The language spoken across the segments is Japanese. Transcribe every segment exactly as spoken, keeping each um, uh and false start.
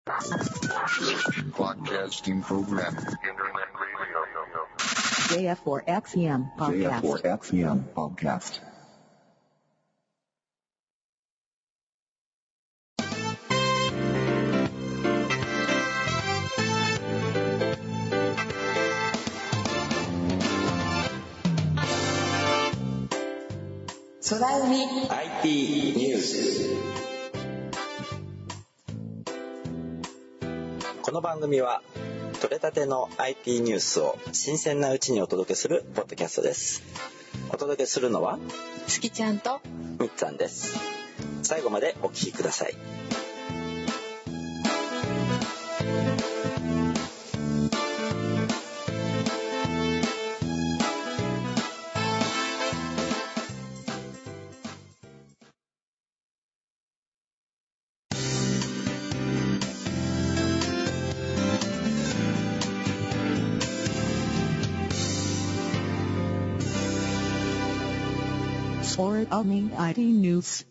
Broadcasting program. ジェイエフフォーエックスエムPodcast. ジェイエフフォーエックスエム Podcast. Solar Umi アイティー ニュース。この番組は取れたての アイティー ニュースを新鮮なうちにお届けするポッドキャストです。お届けするのはつきちゃんとみっつぁんです。最後までお聞きください。 Solar Umi アイティー ニュース。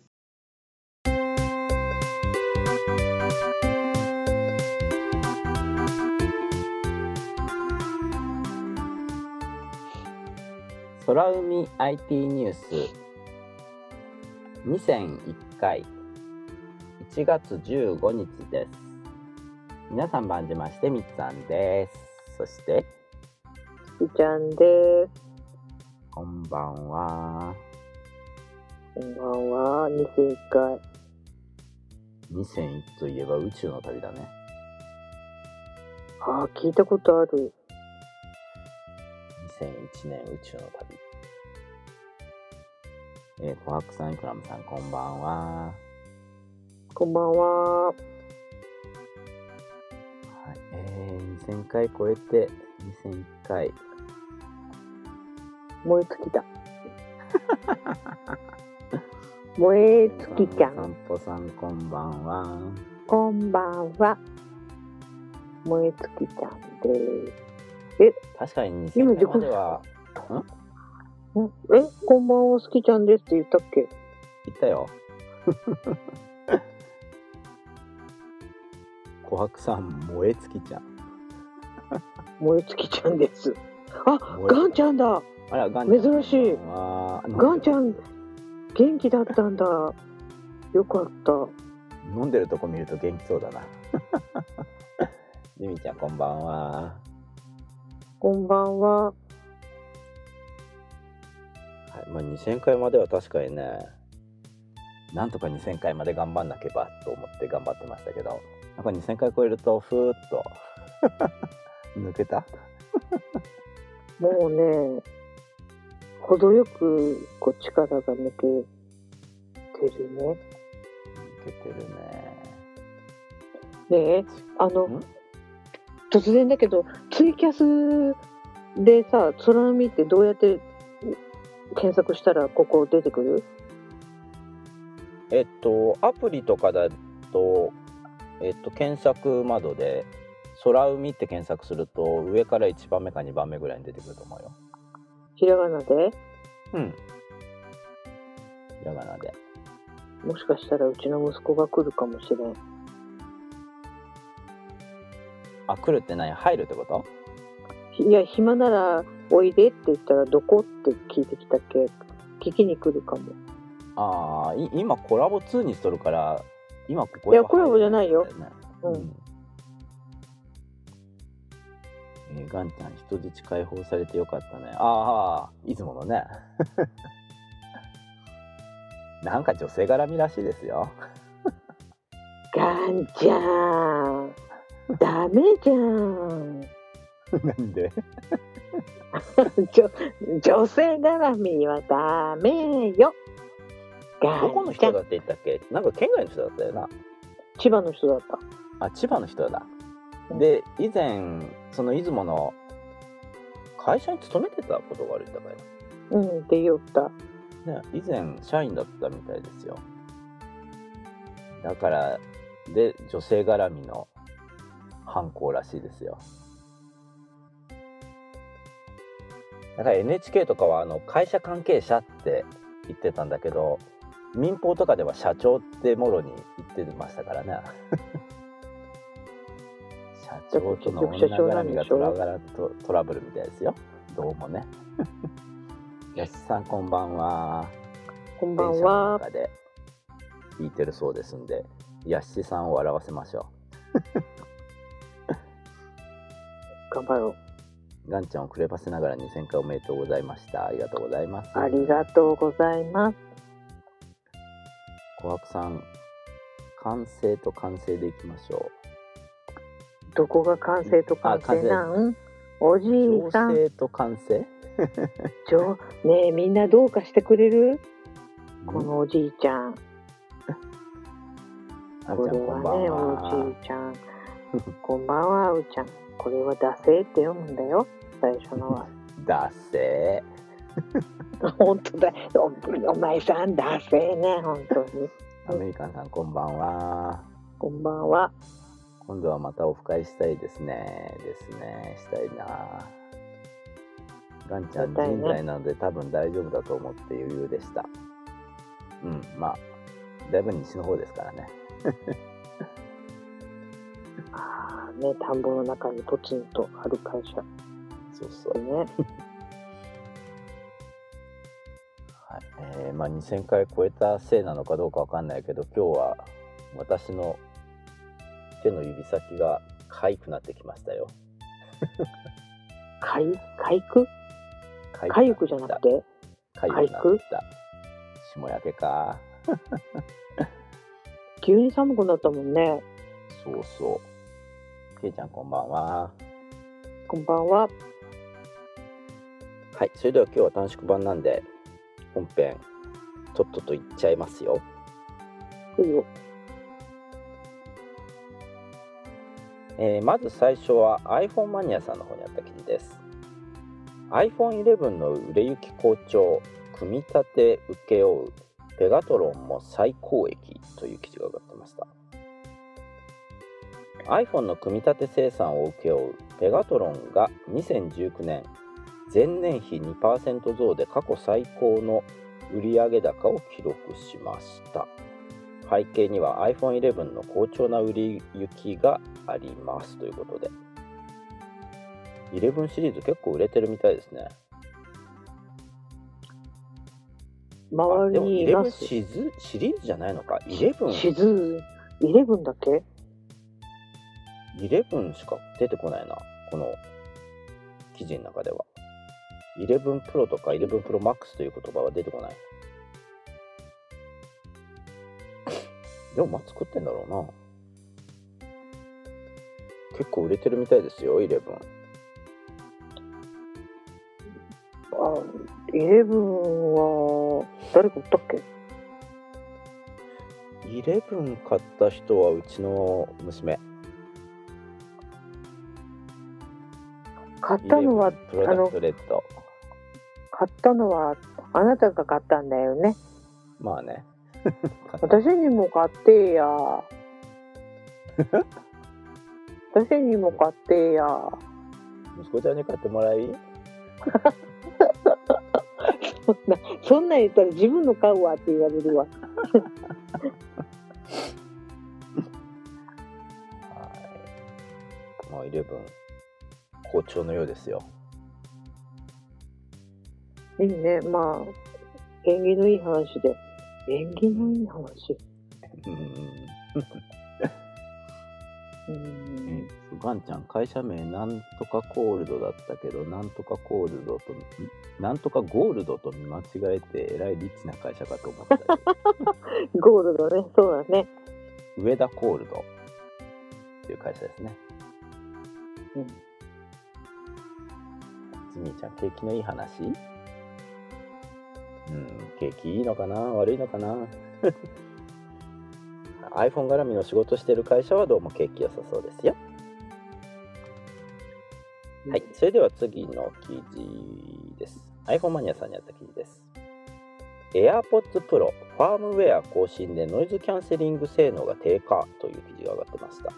空海 アイティー ニュースにせんいっかいいちがつじゅうごにちです。皆さん晩じましてみっつぁんです。そしてつきちゃんです。 こんばんは。 こんばんは。にせんいっかい。 にせんいちといえば宇宙の旅だね。 ああ、聞いたことある。 にせんいちねん宇宙の旅。えー、コハクさん、イクラムさん、こんばんは。 こんばんは。 はい、えー、にせんかい超えてにせんいっかい。 燃え尽きた。燃え尽きちゃん。 散歩さん、こんばんは。 こんばんは。燃え尽きちゃんです。え、 確かににせんかいまでは、んんえ、こんばんは、すきちゃんですって言ったっけ？ 言ったよ。琥珀さん、燃え尽きちゃん。 燃え尽きちゃんです。あ、ガンちゃんだ。 あら、ガンちゃん。 珍しい。ガンちゃん、元気だったんだ。よかった。 飲んでるとこ見ると元気そうだな。ジミちゃん、こんばんは。 こんばんは。 はい、まあ、にせんかいまでは確かにね、なんとかにせんかいまで頑張んなければと思って頑張ってましたけど、なんかにせんかい超えるとふーっと抜けた。 もうね、程よくこう力が抜けてるね。 抜けてるね。 ねえ、あの突然だけどツイキャスでさ、空海ってどうやって検索したらここ出てくる？ えっとアプリとかだと、えっと検索窓で空海って検索すると上からいちばんめかにばんめぐらいに出てくると思うよ。 ひらがなで？ うん。ひらがなで。 もしかしたらうちの息子が来るかもしれん。 あ、来るって何？入るってこと？ いや、暇ならおいでって言ったらどこって聞いてきたっけ？聞きに来るかも。 ああ、今コラボツーにしとるから今ここ。 いや、コラボじゃないよ。 うん。うん、えー、ガンちゃん、人質解放されてよかったね。ああ、いつものね。なんか女性絡みらしいですよ。 ガンちゃん、ダメじゃん。 なんで？ 女, 女性絡みはダメよ。 どこの人だって言ったっけ？なんか県外の人だったよな。 千葉の人だった。 あ、千葉の人だ。で、以前その出雲の会社に勤めてたことがあるんだから。 うんって言った。 ね、以前社員だったみたいですよ。だからで女性絡みの犯行らしいですよ。だから エヌエイチケー とかはあの会社関係者って言ってたんだけど、民放とかでは社長ってもろに言ってましたからね。 社長との女絡みがトラガラトトラブルみたいですよ。どうもね。やしさんこんばんは。 こんばん電車のは。 中で聞いてるそうですんで、やしさんを笑わせましょ頑張ろう。ガンちゃんをくればせながらにせんかいおめでとうございました。ありがとうございます。 う。ありがとうございます。 小白さん、完成と完成でいきましょどこが完成と完成なんおじう。 いさん。 調整と完成ちょねえみんなどうかしてくれるこのおじいちゃん。 あこれうちゃんこんばんはねは。 おじいちゃん。こんばんはうちゃん。これは惰性って読むんだよ最初のは。 だせ本当だお、お前さん惰性ね本当に。 アメリカンさんこんばんは。 こんばんは。 今度はまたオフ会したいですね。ですね。したいな。ガンちゃんしたいね人材なので多分大丈夫だと思って余裕でした。うん、まあだいぶ西の方ですからね。 ああね田んぼの中にポツンとある会社そうそう。 ね。 はい。えー、まあにせんかい超えたせいなのかどうかわかんないけど、今日は私の手の指先が痒くなってきましたよ。 かいかいくかゆくじゃなくてかゆくなってきた。霜焼けか。 急に寒くなったもんね。 そうそう。けいちゃんこんばんは。 こんばんは。 はい、それでは今日は短縮版なんで本編とっとといっちゃいますよ。 いいよ。 えー、まず最初は iPhone マニアさんの方にあった記事です。 アイフォンイレブン の売れ行き好調、組み立て請け負うペガトロンも最高益という記事が上がってました。 iPhone の組み立て生産を請け負うペガトロンがにせんじゅうきゅうねん前年比 にパーセント 増で過去最高の売上高を記録しました。背景には アイフォンイレブン の好調な売り行きがありますということで、イレブンシリーズ結構売れてるみたいですね。 周りにいイレブンます。 シズシリーズじゃないのか。イレブンシズイレブンだけイレブンしか出てこないな、この記事の中では。イレブンプロとかイレブンプロマックスという言葉は出てこない。でもまあ作ってんだろうな。結構売れてるみたいですよ、イレブン。 あイレブンは誰か売ったっけ。 イレブン買った人はうちの娘。 買ったのはプロダクトレッド。 買ったのはあなたが買ったんだよね。 まあね。 私にも買ってや。私にも買ってや。 息子ちゃんに買ってもらい。 そんなそんなん言ったら自分の買うわって言われるわ。 はい。もうイレブン好調のようですよ。 いいね。まあ縁起のいい話で。縁起のいい話。 うん。 うんガンちゃん、会社名なんとかコールドだったけど、なんとかコールドとなんとかゴールドと見間違えてえらいリッチな会社かと思ったり。 ゴールドね。そうだね。 上田コールドっていう会社ですね。 うん。 ジミーちゃん、景気のいい話？うん、景気いいのかな悪いのかな。iPhone 絡みの仕事してる会社はどうも景気良さそうですよ。はい、それでは次の記事です。 iPhone マニアさんにあった記事です。 AirPods Pro ファームウェア更新でノイズキャンセリング性能が低下という記事が上がってました。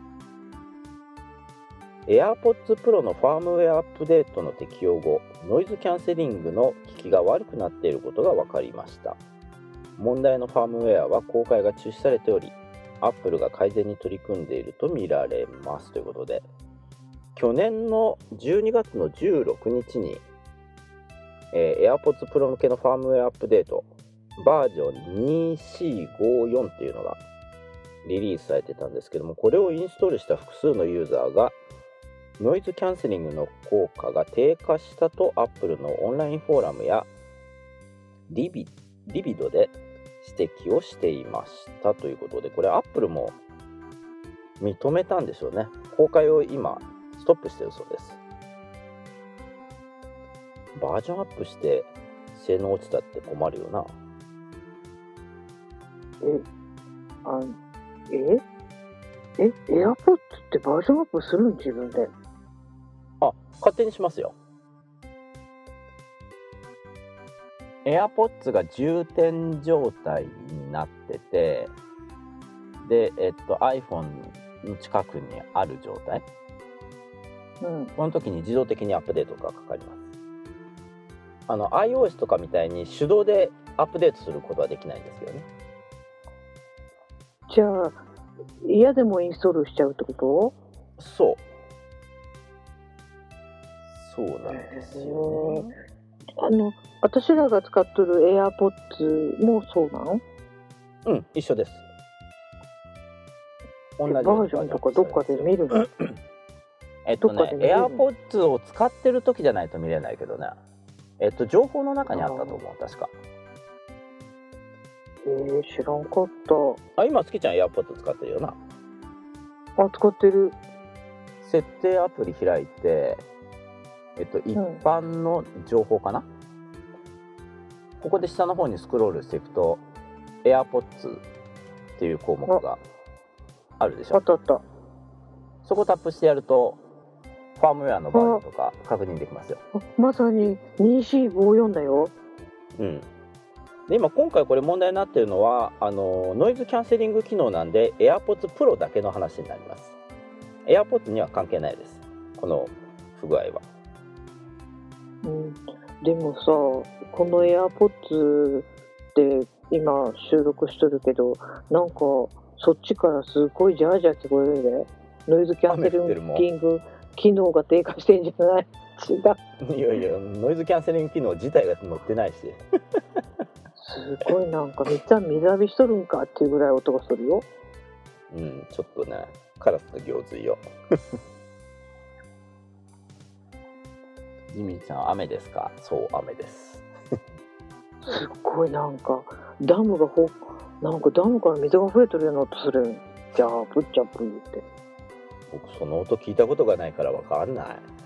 AirPods Pro のファームウェアアップデートの適用後、ノイズキャンセリングの効きが悪くなっていることが分かりました。問題のファームウェアは公開が中止されており、 Apple が改善に取り組んでいると見られますということで、去年のじゅうにがつのじゅうろくにちに、えー、AirPods Pro 向けのファームウェアアップデートバージョンにせんよんひゃくごじゅうよんっていうのがリリースされてたんですけども、これをインストールした複数のユーザーがノイズキャンセリングの効果が低下したと Apple のオンラインフォーラムやリビ、リビドで指摘をしていましたということで、これ Apple も認めたんでしょうね。公開を今ストップしているそうです。バージョンアップして性能落ちたって困るよな。 え、あええ、AirPods ってバージョンアップするん自分で？ あ、勝手にしますよ。AirPods が充填状態になってて、で、えっと iPhone の近くにある状態。 うん。 この時に自動的にアップデートがかかります。あの iOS とかみたいに手動でアップデートすることはできないんですけどね。 じゃあ嫌でもインストールしちゃうってこと？ そう。そうなんですよね。 あの私らが使ってる AirPods もそうなの？ うん、一緒です。同じバージョンとかどっかで見るの？ えっとね、AirPods を使ってる時じゃないと見れないけどね。えっと情報の中にあったと思う、確か。 えー、知らんかった。 あ、今月ちゃん AirPods 使ってるよな。 あ、使ってる。 設定アプリ開いて、えっと一般の情報かな、うん、ここで下の方にスクロールしていくと AirPods っていう項目があるでしょ。 あったあった。 そこタップしてやるとファームウェアのバージョンとか確認できますよ。 まさににせんごじゅうよんだよ。 うん。で今今回これ問題になっているのはあのノイズキャンセリング機能なんで AirPods Pro だけの話になります。 AirPods には関係ないです、この不具合は。 うん、でもさ、この AirPods で今収録しとるけど、なんかそっちからすごいジャージャー聞こえるで。ノイズキャンセリング機能が低下してんじゃない？違う。 いやいや、ノイズキャンセリング機能自体が載ってないしすごいなんかめっちゃ水浴びしとるんかっていうぐらい音がするよ。 うん、ちょっとね、カラスの行水よジミーちゃん、雨ですか？そう、雨ですすっごいなんかダムがほなんかダムから水が増えてるような音する。ジャープジャープって。 僕その音聞いたことがないからわかんない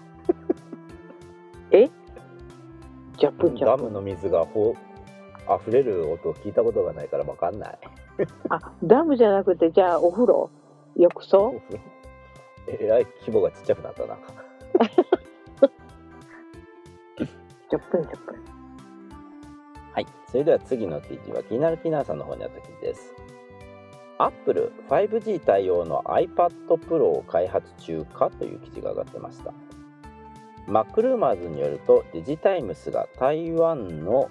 え？ジャプジャプ。 ダムの水がほ溢れる音聞いたことがないからわかんないあ、ダムじゃなくて、じゃあお風呂浴槽えらい規模がちっちゃくなったなじゃぷんじゃぷん。 はい、それでは次の記事は気になるキーナーさんの方にあった記事です。Apple ファイブジー 対応の iPad Pro を開発中かという記事が上がってました。マックルーマーズによると、デジタイムスが台湾の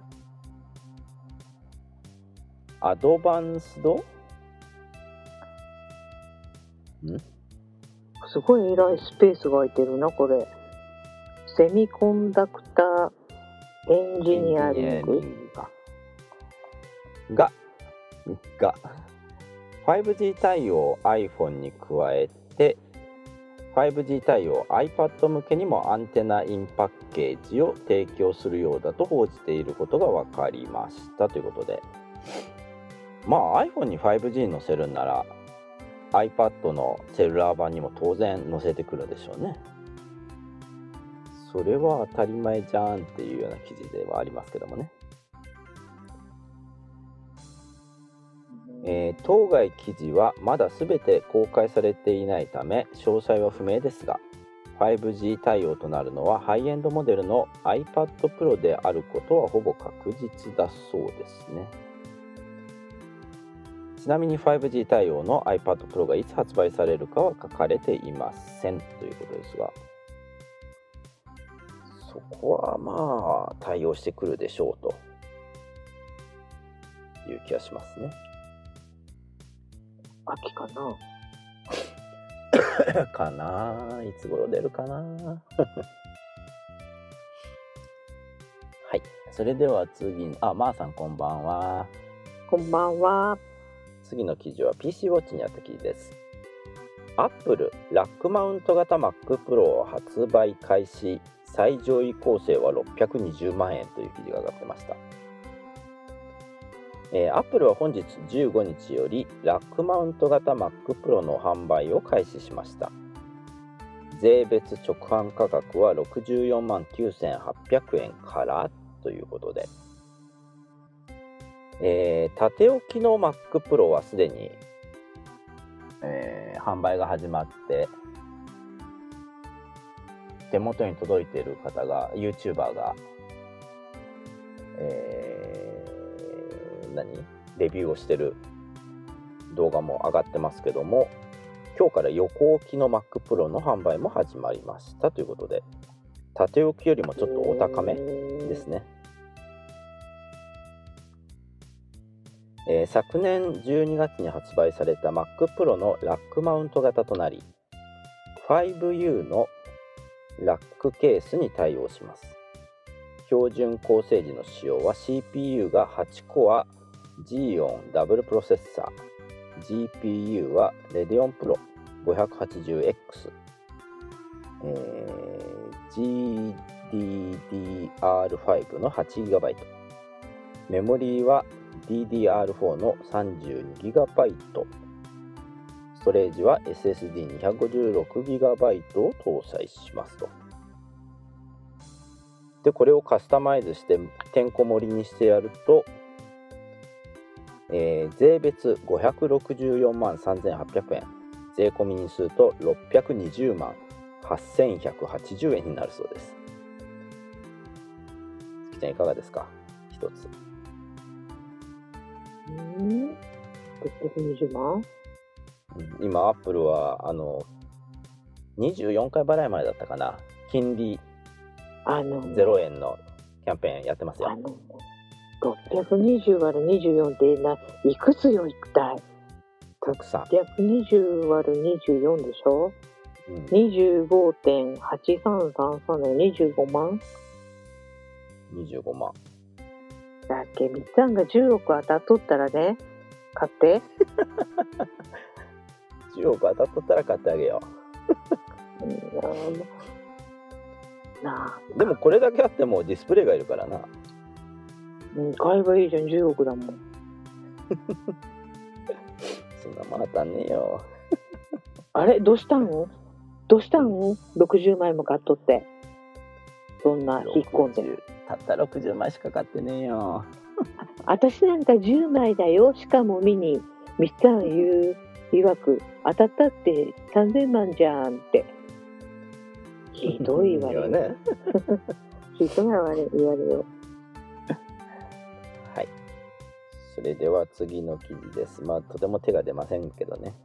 アドバンスドんすごい偉いスペースが空いてるな、これ。セミコンダクターエンジニアリングがが ファイブジー 対応 iPhone に加えて ファイブジー 対応 iPad 向けにもアンテナインパッケージを提供するようだと報じていることが分かりましたということで、まあ iPhone に ファイブジー 載せるんなら iPad のセルラー版にも当然載せてくるでしょうね。それは当たり前じゃんっていうような記事ではありますけどもね。えー、当該記事はまだ全て公開されていないため詳細は不明ですが、 ファイブジー 対応となるのはハイエンドモデルの iPad Pro であることはほぼ確実だそうですね。ちなみに ファイブジー 対応の iPad Pro がいつ発売されるかは書かれていませんということですが、そこはまあ対応してくるでしょうという気がしますね。 秋かな。 かな、いつ頃出るかな。はい、それでは次に、あ、まーさんこんばんは。 こんばんは。 次の記事は ピーシー ウォッチにあった記事です。アップルラックマウント型 Mac Pro 発売開始、最上位構成はろっぴゃくにじゅうまんえんという記事が上がってました。えー、アップルは本日じゅうごにちよりラックマウント型 Mac Pro の販売を開始しました。税別直販価格はろくじゅうよんまんきゅうせんはっぴゃくえんからということで、えー、縦置きの Mac Pro はすでに、えー、販売が始まって手元に届いている方が YouTuber が、えー、何レビューをしてる動画も上がってますけども、今日から横置きの Mac Pro の販売も始まりましたということで、縦置きよりもちょっとお高めですね。えー、昨年じゅうにがつに発売された Mac Pro のラックマウント型となり、ファイブユー のラックケースに対応します。標準構成時の仕様は シーピーユー がはちコア Xeon ダブルプロセッサー、 ジーピーユー は Radeon Pro ごひゃくはちじゅうエックス、えー、ジーディーディーアールファイブ の はちギガバイト、 メモリーは ディーディーアールフォー の さんじゅうにギガバイト、 ストレージは エスエスディーにひゃくごじゅうろくギガバイト を搭載しますと。でこれをカスタマイズしててんこ盛りにしてやると、えー、税別ごひゃくろくじゅうよんまんさんぜんはっぴゃくえん、税込みにするとろっぴゃくにじゅうまんはっせんひゃくはちじゅうえんになるそうです。月ちゃんいかがですか？一つ。 うん、ろっぴゃくにじゅうまん？ 今アップルはあのにじゅうよんかい払い前だったかな、金利あのゼロえんのキャンペーンやってますよ。 あのろっぴゃくにじゅうわるにじゅうよんってないくつよ、一体。 たくさん。 ろっぴゃくにじゅうわるにじゅうよんでしょ、うん、にじゅうごてんはちさんさんさん でにじゅうごまん。 にじゅうごまん。 だっけ、みっちゃんがじゅうおく当たっとったらね、買って。 じゅうおく当たっとったら買ってあげよう。 うんなあ、 でもこれだけあってもディスプレイがいるからな。 うん、買えばいいじゃん、じゅうおくだもん。 そんなもん当たんねえよ。 あれ、どうしたんどうしたん ?ろくじゅうまいも買っとって。そんな引っ込んでる。 たったろくじゅうまいしか買ってねえよ。 私なんかじゅうまいだよ。しかもミニ。みっちゃん言う、曰く、当たったってさんぜんまんじゃんって。ひどいわよね。ひどいわね、言われよ。 はい。それでは次の記事です。まあ、とても手が出ませんけどね。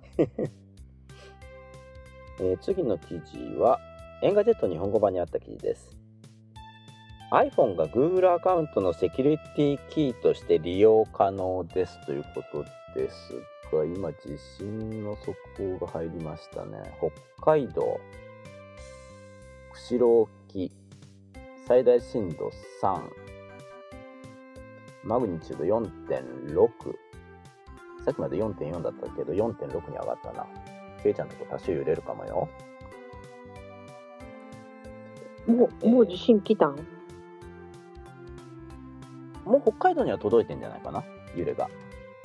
えー、次の記事は、エンガジェット日本語版にあった記事です。iPhone が Google アカウントのセキュリティキーとして利用可能ですということですが、今地震の速報が入りましたね。北海道釧路沖、最大震度さん、マグニチュード よんてんろく、さっきまで よんてんよん だったけど よんてんろく に上がったな。ケイちゃんのとこ多少揺れるかもよ。 もう、もう地震来たん？ もう北海道には届いてんじゃないかな、揺れが。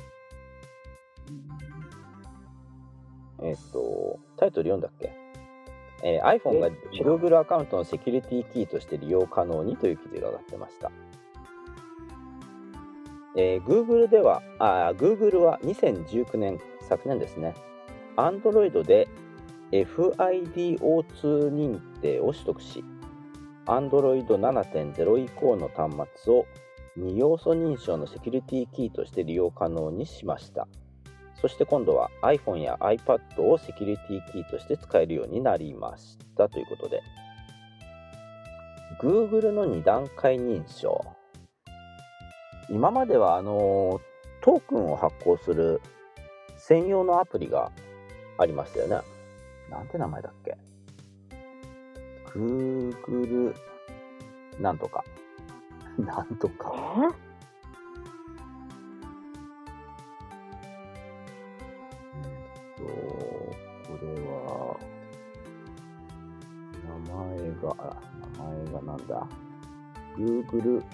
えっとタイトル読んだっけ、えー、iPhone が Google アカウントのセキュリティキーとして利用可能にという記事が上がってました。えー、Google ではあ Google はにせんじゅうきゅうねん、昨年ですね、Android で エフアイディーオーツー 認定を取得し、Android ななてんゼロ 以降の端末をに要素認証のセキュリティキーとして利用可能にしました。そして今度は iPhone や iPad をセキュリティキーとして使えるようになりましたということで、 Google のに段階認証、今まではあのトークンを発行する専用のアプリがありましたよね。なんて名前だっけ？ Google なんとかなんとかえっとこれは名前があ名前がなんだ Google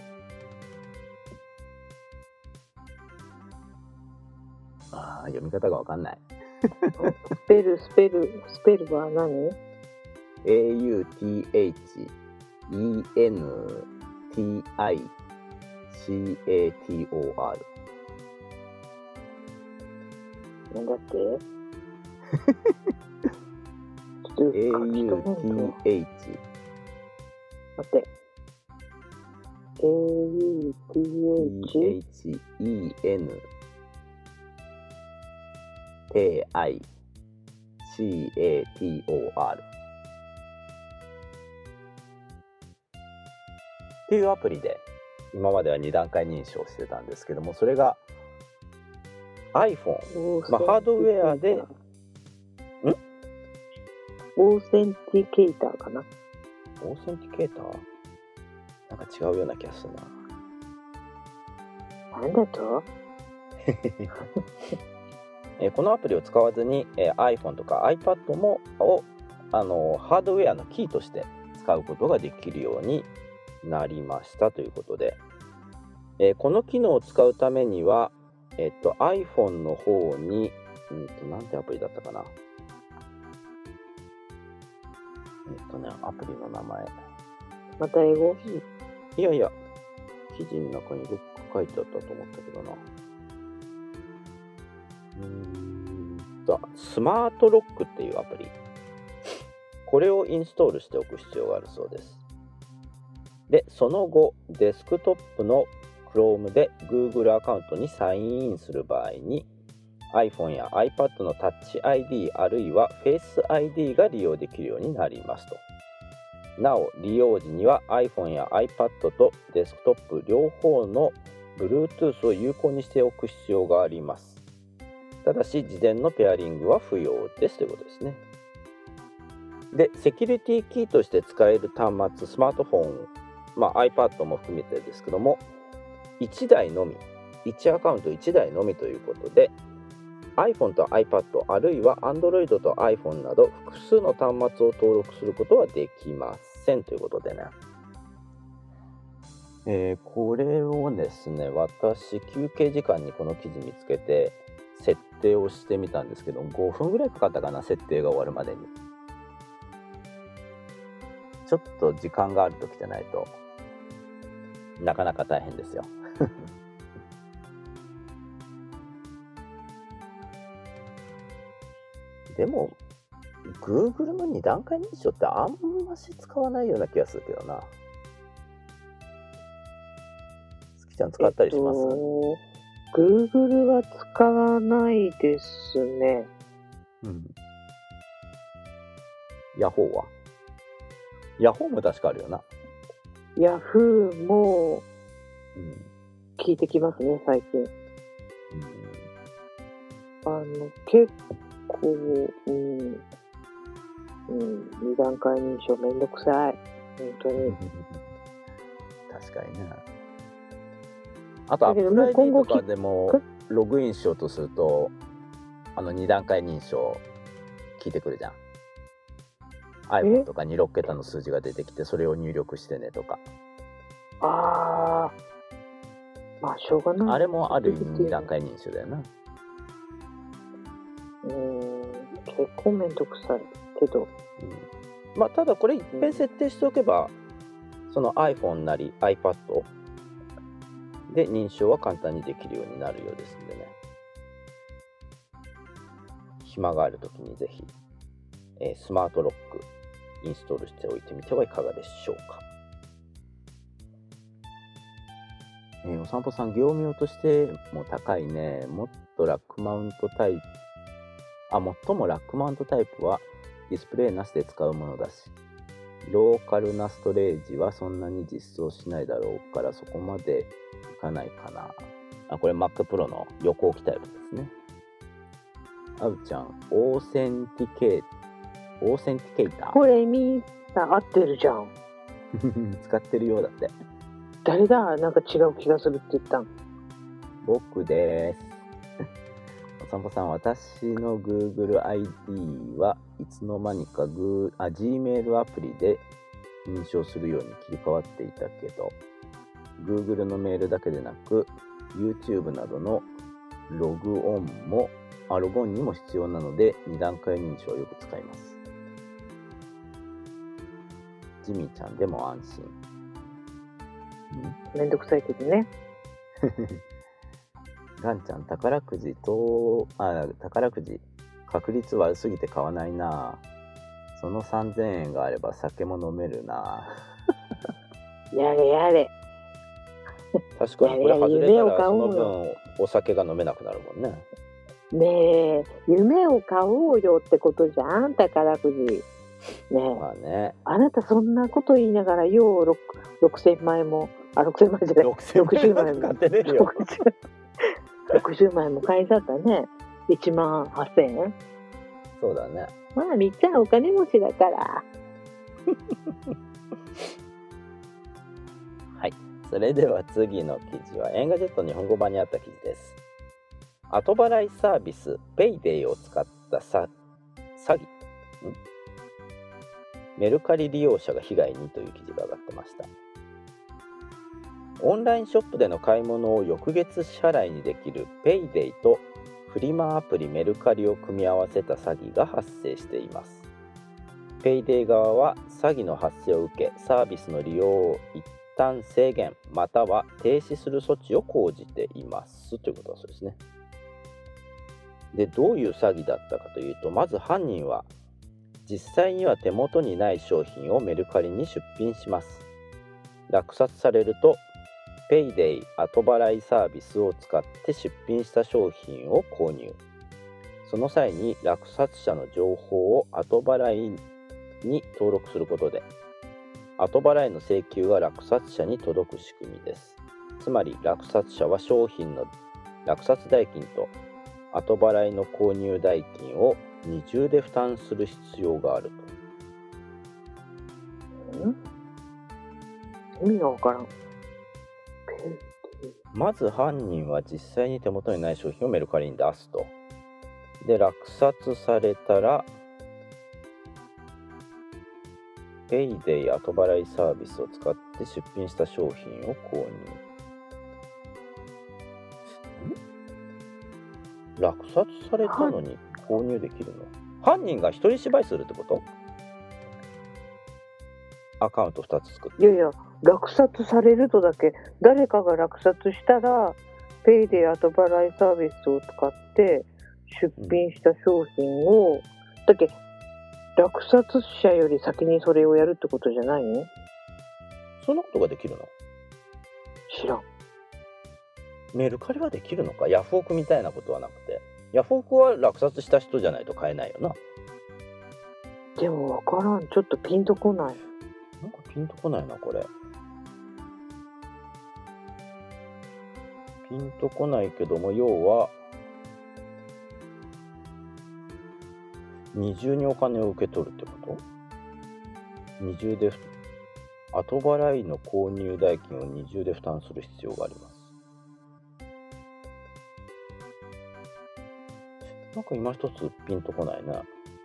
あ読み方がわかんないスペルスペルスペルは何？ エーユーティーエイチイーエヌティーアイシーエーティーオーアールなんだっけ？ エーユーティーエイチ待って エーユーティーエイチイーエヌティーアイシーエーティーオーアール っていうアプリで今まではに段階認証してたんですけども、それが iPhone、まあ、ハードウェアでんオーセンティケーターかな。 オーセンティケーターなんか違うような気がするな。 なんだとえーこのアプリを使わずに、えー iPhone とか iPad もをあのーハードウェアのキーとして使うことができるようになりましたということで、えーこの機能を使うためには、えっと iPhone の方にうんとなんてアプリだったかなえっとねアプリの名前また英語？ いやいや記事の中にどっか書いてあったと思ったけどな。うーんとスマートロックっていうアプリ、これをインストールしておく必要があるそうです。でその後デスクトップの Chrome で Google アカウントにサインインする場合に iPhone や iPad の Touch アイディー あるいは Face アイディー が利用できるようになりますと。なお利用時には iPhone や iPad とデスクトップ両方の Bluetooth を有効にしておく必要があります。ただし事前のペアリングは不要ですということですね。でセキュリティキーとして使える端末スマートフォン、まあ、iPad も含めてですけどもいちだいのみいちアカウントいちだいのみということで iPhone と iPad あるいは Android と iPhone など複数の端末を登録することはできませんということでね、えー、これをですね私休憩時間にこの記事見つけて設定をしてみたんですけどごふんぐらいかかったかな、設定が終わるまでに。ちょっと時間がある時じゃないとなかなか大変ですよでも Google のに段階認証ってあんまし使わないような気がするけどな。月ちゃん使ったりします？ えっと Google は使わないですね。 うん。ヤホーはヤホーも確かあるよな。 ヤフーもうん聞いてきますね最近。 うんあの結構、うん、うん、に段階認証めんどくさい本当に。 確かにね。あとだけど Apple もうアイディー今後とかでもログインしようとするとあのに段階認証聞いてくるじゃん。iPhone とかにろく桁の数字が出てきてそれを入力してねとか。 ああ、まあしょうがない。 あれもある意味に段階認証だよな。 うーん、結構めんどくさいけど、 うん、まあただこれ一遍設定しておけばその iPhone なり iPad で認証は簡単にできるようになるようですんでね、暇があるときにぜひ、えー、スマートロックインストールしておいてみてはいかがでしょうか。えー、お散歩さん業務用としても高いね。もっとラックマウントタイプあ最もラックマウントタイプはディスプレイなしで使うものだしローカルなストレージはそんなに実装しないだろうからそこまでいかないかな。あこれ Mac Pro の横置きタイプですね。 あうちゃん、オーセンティケーオーセンティケータこれみんな合ってるじゃん。 ー使ってるようだって。 誰だ、なんか違う気がするって言ったん。 僕です。お散歩さん、私の Google アイディー はいつの間にか、グー、あ Gmail アプリで認証するように切り替わっていたけど、Google のメールだけでなく YouTube などのログオンもあログオンにも必要なのでに段階認証をよく使います。ジミーちゃんでも安心。 めんどくさいけどね。 ガンちゃん、宝くじとあ宝くじ確率悪すぎて買わないな。そのさんぜんえんがあれば酒も飲めるな。 やれやれ。 確かにこれ外れたらその分お酒が飲めなくなるもんね。 ねえ、夢を買おうよってことじゃん、宝くじ。ねえ、 まあね、 あなたそんなこと言いながらようろくせんまいも、あ、ろくせんまいじゃない、 ろくせんまいも買ってねえよ。 ろくじゅうまいも買い去ったね。いちまんはっせんえん。 そうだね。 まあみっちゃんお金持ちだから。 はい、それでは次の記事はエンガジェット日本語版にあった記事です。後払いサービス ペイデイ を使ったさ詐欺メルカリ利用者が被害にという記事が上がってました。オンラインショップでの買い物を翌月支払いにできる ペイデイ とフリマアプリメルカリを組み合わせた詐欺が発生しています。ペイデイ側は詐欺の発生を受け、サービスの利用を一旦制限または停止する措置を講じていますということだそうですね。で、どういう詐欺だったかというと、まず犯人は実際には手元にない商品をメルカリに出品します。落札されるとペイデイ後払いサービスを使って出品した商品を購入。その際に落札者の情報を後払いに登録することで、後払いの請求が落札者に届く仕組みです。つまり落札者は商品の落札代金と後払いの購入代金を二重で負担する必要があると。 ん？意味がわからん。 まず犯人は実際に手元にない商品をメルカリに出すと。で、落札されたらペイデイ後払いサービスを使って出品した商品を購入。落札されたのに購入できるの？犯人が一人芝居するってこと？アカウントふたつ作って。 いやいや、落札されるとだけ、誰かが落札したらペイデイ後払いサービスを使って出品した商品を、うん、だけ落札者より先にそれをやるってことじゃないの？ そんなことができるの？ 知らん。 メルカリはできるのか？ヤフオクみたいなことはなくて、ヤフオクは落札した人じゃないと買えないよな。 でも分からん、ちょっとピンとこない。 なんかピンとこないな、これ。ピンとこないけども、要は二重にお金を受け取るってこと？二重で後払いの購入代金を二重で負担する必要があります。なんか今一つピンとこないな。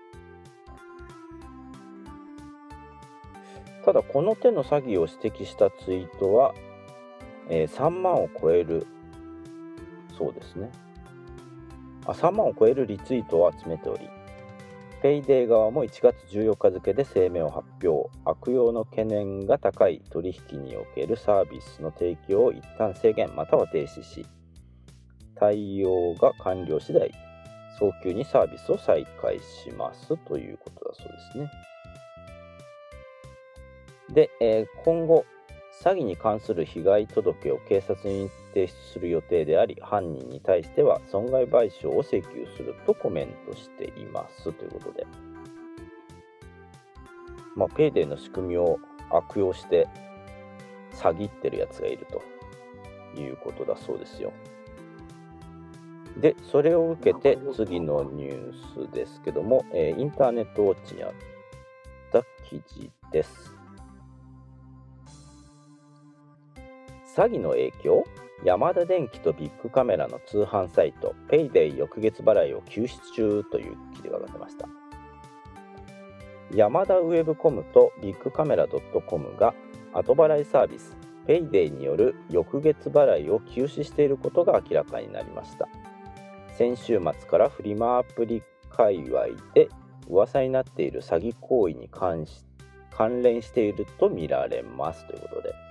ただこの手の詐欺を指摘したツイートは、えー、さんまんを超えるそうですね。あ、さんまんを超えるリツイートを集めており、ペイデイ側もいちがつじゅうよっか付で声明を発表。悪用の懸念が高い取引におけるサービスの提供を一旦制限または停止し、対応が完了次第早急にサービスを再開しますということだそうですね。で、えー、今後詐欺に関する被害届を警察に提出する予定であり、犯人に対しては損害賠償を請求するとコメントしていますということで、まあ、ペイデイの仕組みを悪用して詐欺ってるやつがいるということだそうですよ。 でそれを受けて次のニュースですけども、えーインターネットウォッチにあった記事です。詐欺の影響、ヤマダ電機とビッグカメラの通販サイトペイデイ翌月払いを休止中という記事が出てました。ヤマダウェブコムとビッグカメラ .com が後払いサービスペイデイによる翌月払いを休止していることが明らかになりました。先週末からフリマアプリ界隈で噂になっている詐欺行為に関し関連していると見られますということで、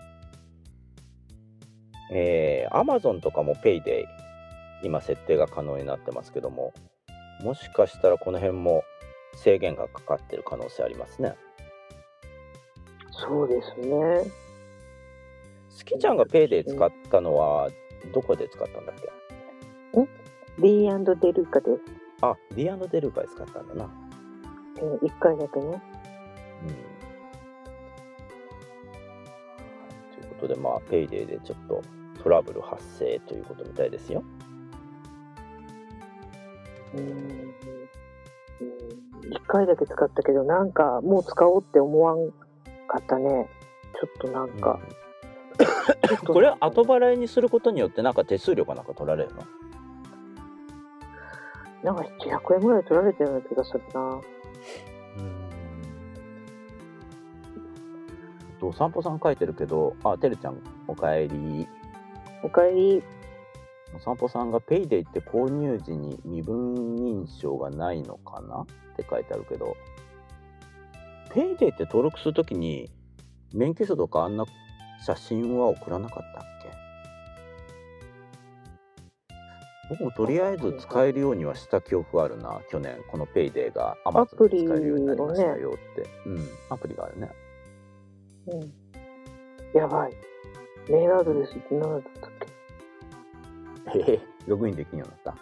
えー、Amazon とかも Payday 今設定が可能になってますけども、もしかしたらこの辺も制限がかかっている可能性ありますね。 そうですね。 スキちゃんが Payday 使ったのはどこで使ったんだっけ？ ディーアンド デルカです。 あ、ディーアンド デルカで使ったんだな。 えー、いっかいだけね。 うん。ということで、まあ Payday でちょっとトラブル発生ということみたいですよ。 うーん、うん、いっかいだけ使ったけど、なんかもう使おうって思わんかったね。ちょっとなんか、 うん、これは後払いにすることによってなんか手数料かなんか取られるの？ なんかななひゃくえんぐらい取られてるような気がするな。 うーんと散歩さん書いてるけど、あ、てるちゃんおかえり。 おかえり。 お散歩さんが Payday って購入時に身分認証がないのかなって書いてあるけど、 Payday って登録するときに免許証とかあんな写真は送らなかったっけ？僕もとりあえず使えるようにはした記憶があるな。去年この Payday が Amazon で使えるようになりましたよって、うん、アプリがあるね。 うん。やばい。メールアドレスって何だったっけ？ へへ、ログインできんようになった。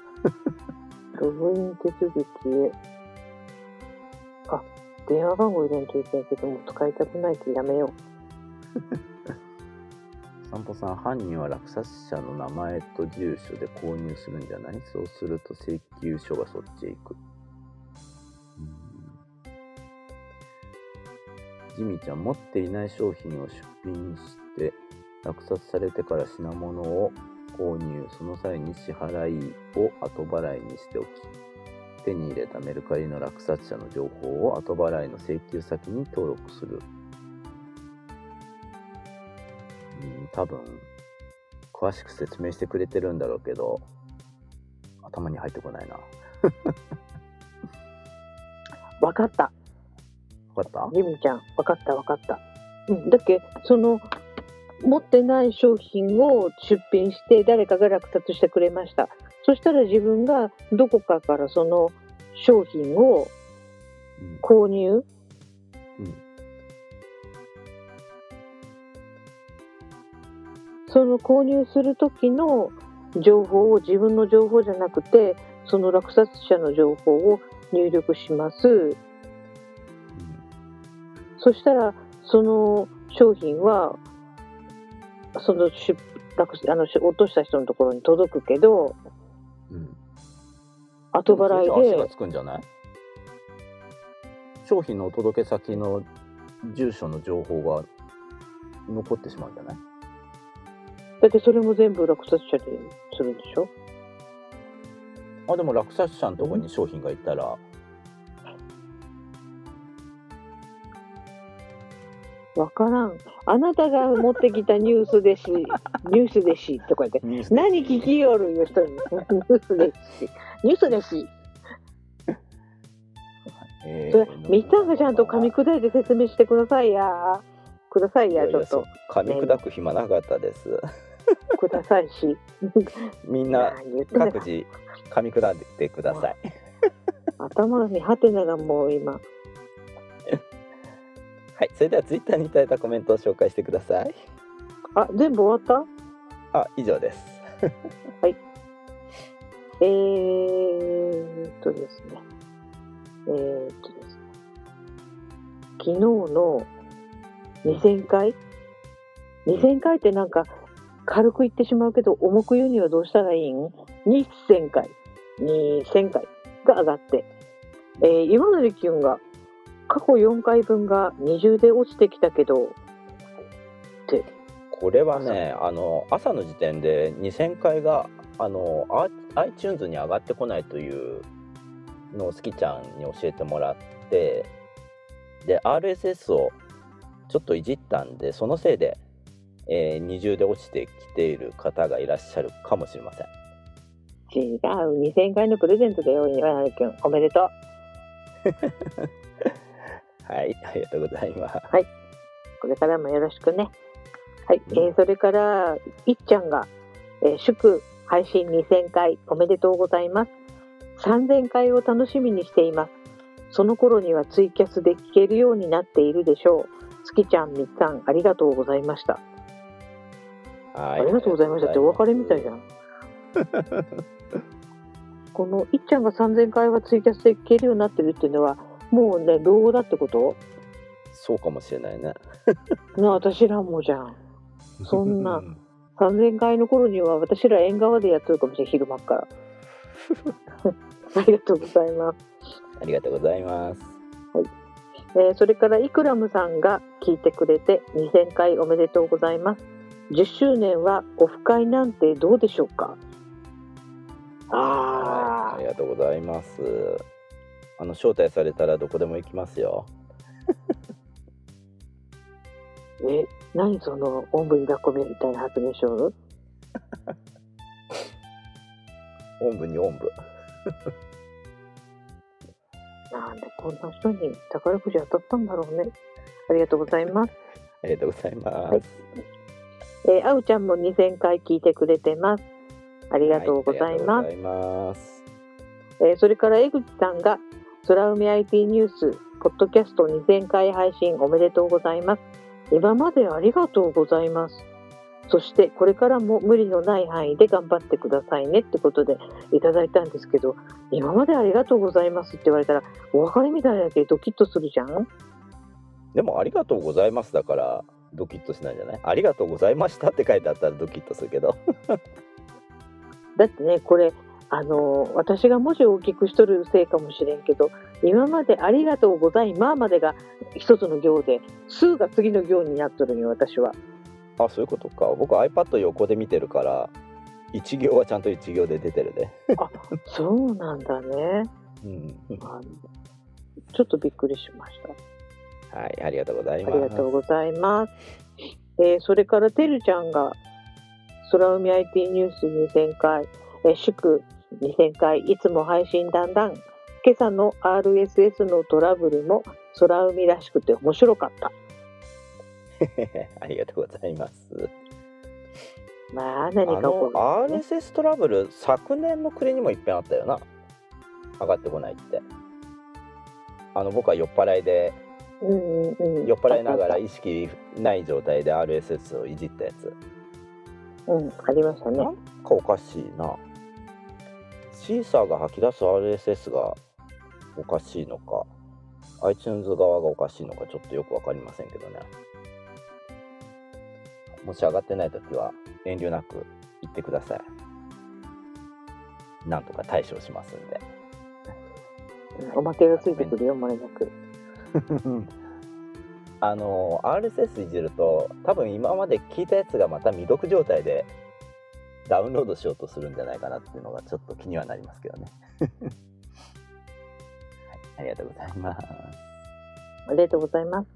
ログイン手続きへ。あ、電話番号入れんといけないけども使いたくないとやめよう。 散歩さん、犯人は落札者の名前と住所で購入するんじゃない？そうすると請求書がそっちへ行く。うん、ジミちゃん、持っていない商品を出品して落札されてから品物を購入、その際に支払いを後払いにしておき、手に入れたメルカリの落札者の情報を後払いの請求先に登録する。うん、多分詳しく説明してくれてるんだろうけど頭に入ってこないな。 わかった。 わかった？ ジミちゃん、わかったわかった。うん、だっけ、その持ってない商品を出品して誰かが落札してくれました。そしたら自分がどこかからその商品を購入、 うんうん、 その購入する時の情報を自分の情報じゃなくてその落札者の情報を入力します、うん、そしたらその商品はその出あの落とした人のところに届くけど、うん、後払いで足がつくんじゃない？商品のお届け先の住所の情報が残ってしまうんじゃない？ だってそれも全部落札者にするんでしょ？ あ、でも落札者のところに商品がいったら、 わからん。あなたが持ってきたニュースですニュースですしとか言って何聞きよるいう人にニュースですしニュースですし、えー、それみったんがちゃんと噛み砕いて説明してくださいやくださいやちょっと噛み砕く暇なかったです、ね、 くださいしみんな各自噛み砕いてください。 頭にハテナがもう今はい、それではツイッターにいただいたコメントを紹介してください。 あ、全部終わった？あ、以上です。 はい。えーっとですね。えーっとですね。昨日のにせんかいにせんかいってなんか軽く言ってしまうけど重く言うにはどうしたらいいん？ にせんかいにせんかいが上がって、えー、今の気温が過去よんかいぶんがにじゅうで落ちてきたけどってこれはね、あの朝の時点でにせんかいがあの iTunes に上がってこないというのを好きちゃんに教えてもらって、で アールエスエス をちょっといじったんで、そのせいで、えー、にじゅうで落ちてきている方がいらっしゃるかもしれません。 違う、にせんかいのプレゼントだよ、岩原くん。おめでとう。 はい、ありがとうございます。 はい、これからもよろしくね。はい、うん、えー、それからいっちゃんが、えー、祝配信にせんかいおめでとうございます。さんぜんかいを楽しみにしています。その頃にはツイキャスで聞けるようになっているでしょう。月ちゃん、みっさん、ありがとうございました。はい、ありがとうございましたってお別れみたいじゃん。このいっちゃんがさんぜんかいはツイキャスで聞けるようになってるっていうのはもうね、老後だってこと？ そうかもしれないね。 な、私らもじゃん。そんなさんぜんかいの頃には私ら縁側でやってるかもしれない、昼間から。ありがとうございます。 ありがとうございます。 はい、えー、それからイクラムさんが聞いてくれてにせんかいおめでとうございます。じゅっしゅうねんはオフ会なんてどうでしょうか？あ、 はい、ありがとうございます。あの招待されたらどこでも行きますよ。 え、何そのおんぶに抱っこみたいな発言しよる？ おんぶにおんぶ。 なんでこんな人に宝くじ当たったんだろうね。ありがとうございます。 ありがとうございます。 はい、えー、あうちゃんもにせんかい聞いてくれてます。ありがとうございます。 はい、ありがとうございます。 えー、それから江口さんが空海 アイティー ニュースポッドキャストにせんかい配信おめでとうございます。今までありがとうございます。そしてこれからも無理のない範囲で頑張ってくださいねってことでいただいたんですけど、今までありがとうございますって言われたらお別れみたいだけどドキッとするじゃん。 でもありがとうございますだからドキッとしないんじゃない？ありがとうございましたって書いてあったらドキッとするけど。 だってね、これあの私が文字を大きくしとるせいかもしれんけど、今までありがとうございままでが一つの行で、数が次の行になっとるんよ、私は。 あ、そういうことか。僕 iPad 横で見てるから一行はちゃんと一行で出てるで。 あ、そうなんだね。うん、あ、ちょっとびっくりしました。 はい、ありがとうございます。 ありがとうございます。えー、それからてるちゃんが空海 アイティー ニュースにせんかい、えー、祝にせんかい、いつも配信だんだん。今朝の アールエスエス のトラブルも空海らしくて面白かった。 ありがとうございます。 まあ何か起こる、ね、 あの アールエスエス トラブル昨年の暮れにもいっぺんあったよな。上がってこないって。あの僕は酔っ払いで、うんうんうん、酔っ払いながら意識ない状態で アールエスエス をいじったやつ。 うん、ありましたね。 なんかおかしいな。シーサーが吐き出す アールエスエス がおかしいのか iTunes 側がおかしいのかちょっとよくわかりませんけどね。もし上がってないときは遠慮なく言ってください。なんとか対処しますんで。 おまけがついてくるよ、もれなく。 あの アールエスエス いじると多分今まで聞いたやつがまた未読状態でダウンロードしようとするんじゃないかなっていうのがちょっと気にはなりますけどね。はい、ありがとうございます。 ありがとうございます。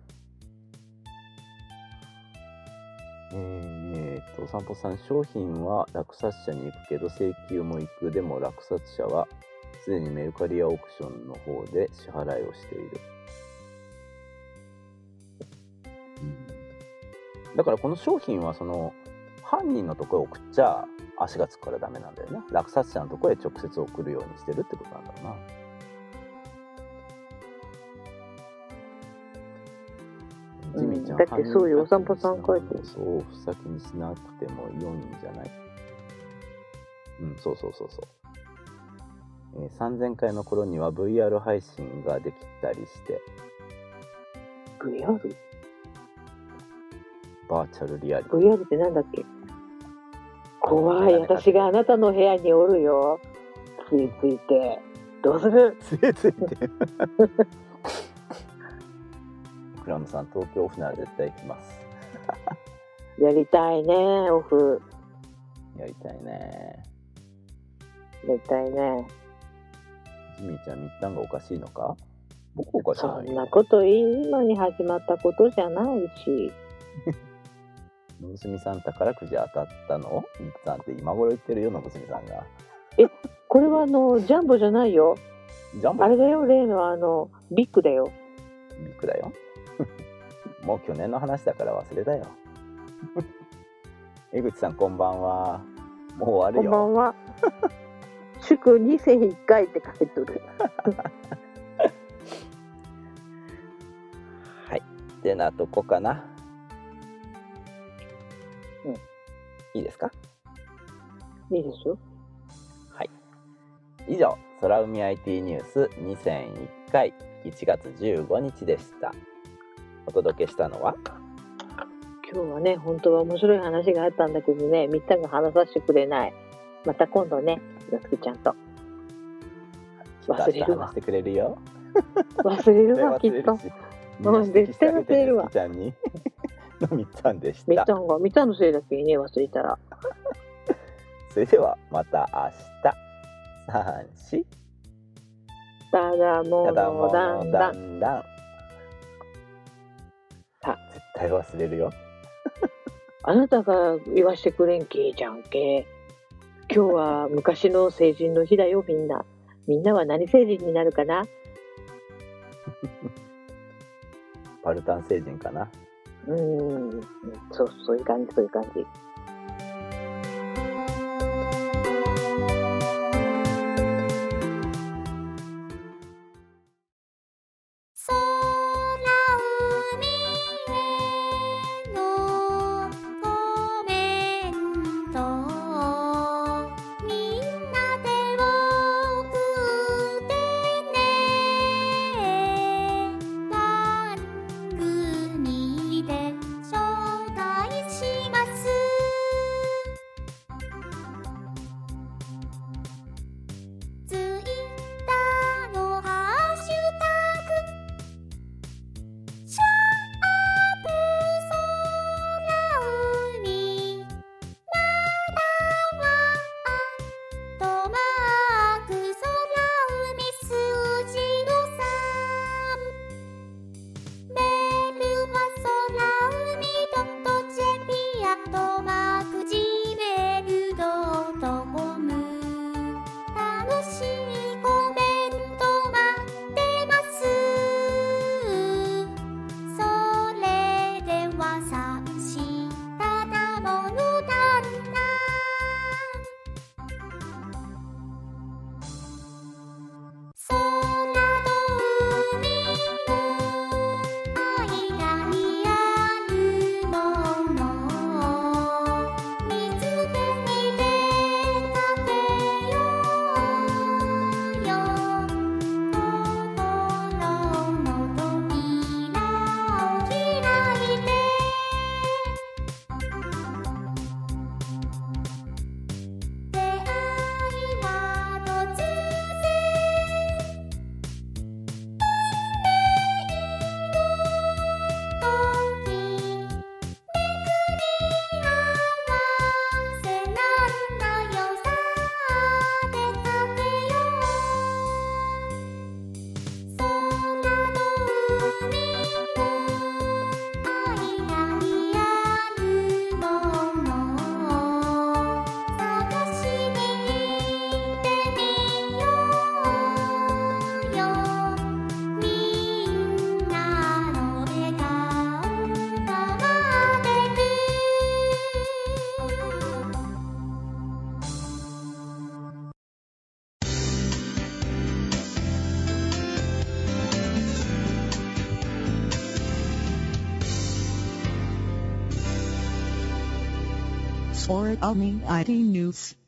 えー、っとお散歩さん、商品は落札者に行くけど請求も行く。でも落札者はすでにメルカリやオークションの方で支払いをしている。うん、だからこの商品はその犯人のところへ送っちゃ足がつくからダメなんだよね。落札者のところへ直接送るようにしてるってことなんだろうな。ジミーちゃん、 だってそういうお散歩さん書いてる。 そう、先にしなくても良いんじゃない？うん、そうそうそうそう。えー、さんぜんかいの頃には ブイアール 配信ができたりして。 ブイアール？ バーチャルリアリティ。 ブイアール ってなんだっけ？ 怖い。私があなたの部屋におるよ。ついついてどうする？ ついついて倉野さん、東京オフなら絶対行きます。 やりたいね、オフ。 やりたいね。 やりたいね。 ジミーちゃん、みったんがおかしいのか？僕おかしいそのよ。 んなこと今に始まったことじゃないし。 のぶすみさん宝くじ当たったの？みっさんって今頃言ってるよ、のぶすみさんが。 え、これはあのジャンボじゃないよ。 ジャンボあれだよ、例のあのビッグだよ。 ビッグだよ。もう去年の話だから忘れたよ。江口さん、こんばんは。もう終わるよ。 こんばんは。祝にせんいっかいって書いてる。 はい。ってなとこかな。 うん。 いいですか？ いいですよ。 はい。以上、空海 アイティー ニュースにせんいっかいいちがつじゅうごにちでした。お届けしたのは、 今日はね、本当は面白い話があったんだけどね、みったんが話させてくれない。また今度ね、なつきちゃんと。忘れるわ話してくれるよ。 忘れるわ、きっと。うん、絶対忘れるわ。 みっちゃんにのみっちゃんでした。 みっちゃんが、みっちゃんのせいだけにね、忘れたら。 それではまた明日。さん、し。 ただもただものだのんだん。 だんだん。 さ絶対忘れるよ。 あなたが言わしてくれんけじゃんけ。今日は昔の成人の日だよ、みんな。みんなは何成人になるかな？ パルタン星人かな。 うーん、そう、そういう感じ、そういう感じ。 Sorry, Omni アイティー News